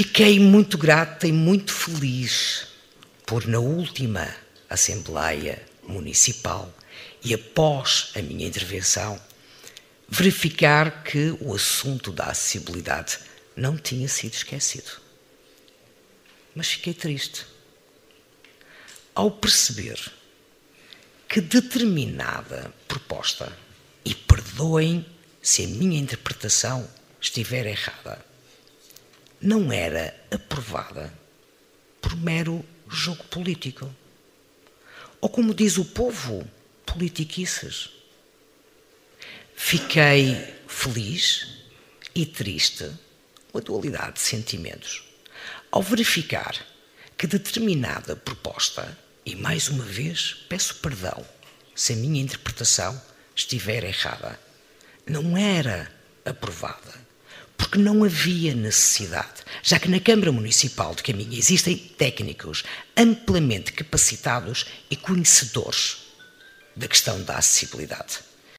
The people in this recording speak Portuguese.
Fiquei muito grata e muito feliz por, na última Assembleia Municipal e após a minha intervenção, verificar que o assunto da acessibilidade não tinha sido esquecido. Mas fiquei triste ao perceber que determinada proposta, e perdoem se a minha interpretação estiver errada, não era aprovada por mero jogo político. Ou como diz o povo, politiquices. Fiquei feliz e triste, uma dualidade de sentimentos, ao verificar que determinada proposta, e mais uma vez peço perdão se a minha interpretação estiver errada, não era aprovada, porque não havia necessidade, já que na Câmara Municipal de Caminha existem técnicos amplamente capacitados e conhecedores da questão da acessibilidade.